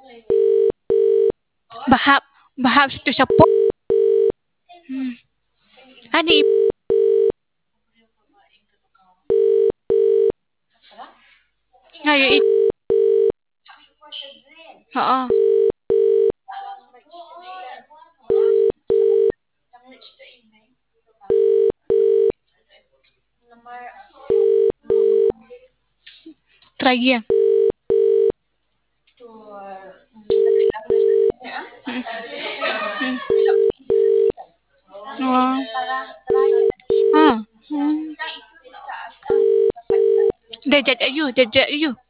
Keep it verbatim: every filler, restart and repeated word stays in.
Bahap bahap situ sa po. Hmm. Ani ngayo it. Oo. Try ya. Oh. Ah. Hmm. Dejat ayu, dejat ayu.